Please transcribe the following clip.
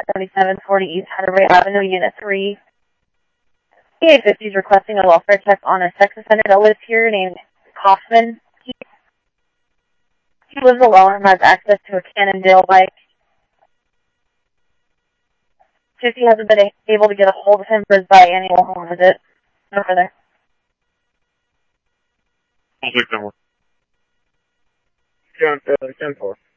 7740 East Hatteray Avenue, Unit 3. PA50 is requesting a welfare check on a sex offender that lives here named Kaufman. He lives alone and has access to a Cannondale bike. Sissy hasn't been able to get a hold of him for his biannual home visit. No further. I'll take that one. 10-4.